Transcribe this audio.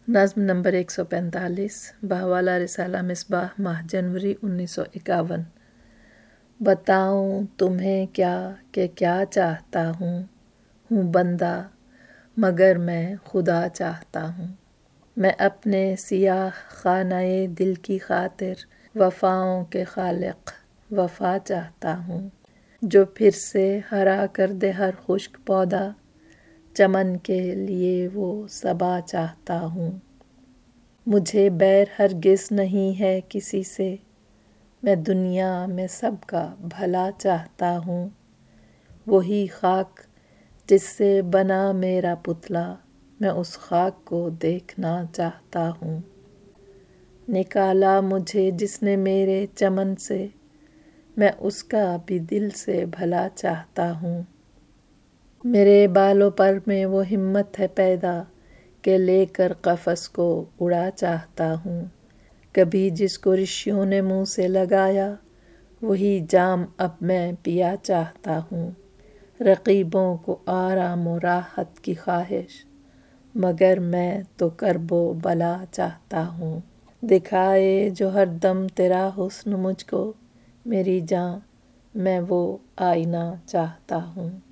نظم نمبر 145 بہوالا رسالہ مصباح ماہ جنوری 1951۔ بتاؤں تمہیں کہ کیا چاہتا ہوں بندہ مگر میں خدا چاہتا ہوں۔ میں اپنے سیاہ خانہ دل کی خاطر وفاؤں کے خالق وفا چاہتا ہوں، جو پھر سے ہرا کر دے ہر خشک پودا، چمن کے لیے وہ صبا چاہتا ہوں۔ مجھے بیر ہرگز نہیں ہے کسی سے، میں دنیا میں سب کا بھلا چاہتا ہوں۔ وہی خاک جس سے بنا میرا پتلا، میں اس خاک کو دیکھنا چاہتا ہوں۔ نکالا مجھے جس نے میرے چمن سے، میں اس کا بھی دل سے بھلا چاہتا ہوں۔ میرے بالوں پر میں وہ ہمت ہے پیدا کہ لے کر قفس کو اڑا چاہتا ہوں۔ کبھی جس کو رشیوں نے منہ سے لگایا، وہی جام اب میں پیا چاہتا ہوں۔ رقیبوں کو آرام و راحت کی خواہش، مگر میں تو کرب و بلا چاہتا ہوں۔ دکھائے جو ہر دم تیرا حسن مجھ کو، میری جاں میں وہ آئینہ چاہتا ہوں۔